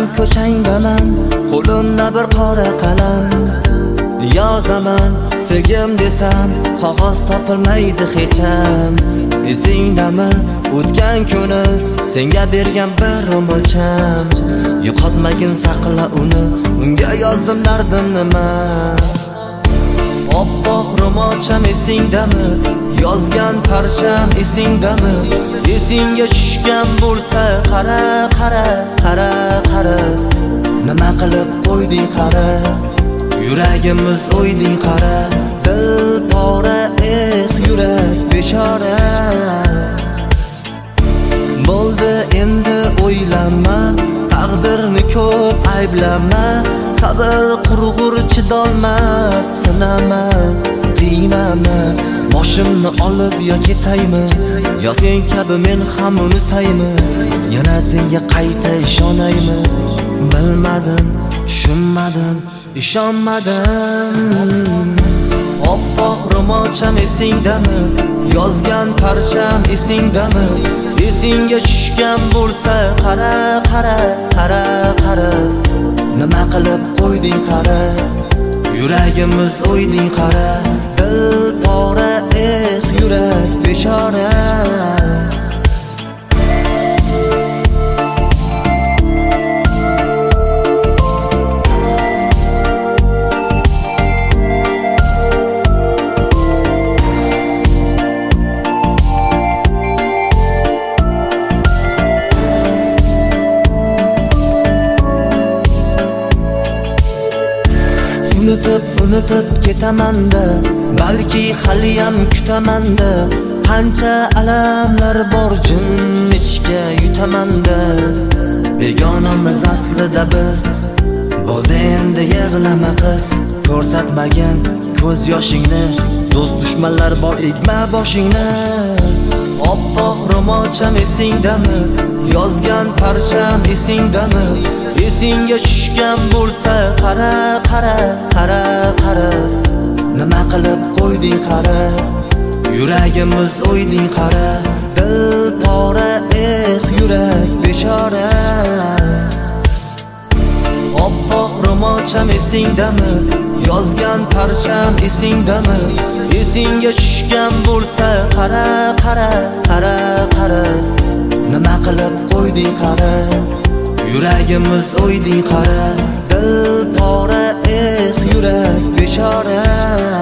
ko'changdaman, qo'limda bir qora qalam. Yozaman sevgim desam, qog'oz topilmaydi hech ham. Esingdami o'tgan kuni senga bergan bir o'lcham. Yo'qotmagin saqla uni, unga yozdim dardim nima. Oppoq ro'molcham esingdami, yozgan parcham esingdami? Esingga tushgan bo'lsa qara, qara, qara, qara. Nima qilib qo'yding qara, yuragimiz o'yding qara. Dil pora, yurak bechora. Bo'ldi endi o'ylama, taqdirni ko'p ayblama. Sabr qurg'ur chidolmas, sinama, qiynama. Boshimni olib yo ketaymi, yo sen kabi men ham unutaymi? Yana senga qayta ishonaymi? Bilmadim, tushunmadim, ishonmadim. Oppoq ro'molcham esingdami, yozgan parcham esingdami? Esingga tushgan bo'lsa qara, qara, qara, qara. Nima qilib qo'yding qara, yuragimiz o'yding qara. Dil pora, yurak bechora. Unutib ketamanda, balki haliyam kutamanda. Qancha alamlar bor jin ichga yutamanda. Begonamiz aslida biz, bo'ldi endi yig'lama qiz. Ko'rsatmagan ko'z yoshingni, do'st dushmanlar bor egma boshingni. Oppoq ro'molcham esingdami, yozgan parcham esingdami? Esingga tushgan bo'lsa qara, qara, qara, qara. Nima qilib qo'yding qara, yuragimiz o'yding qara. Dil pora, yurak bechora. Oppoq ro'molcham esingdami, yozgan parcham esingdami? Esingga tushgan bo'lsa qara, qara, qara, qara. Nima qilib qo'yding qara, yuragimiz o'yding qara. Dil pora, yurak bechora.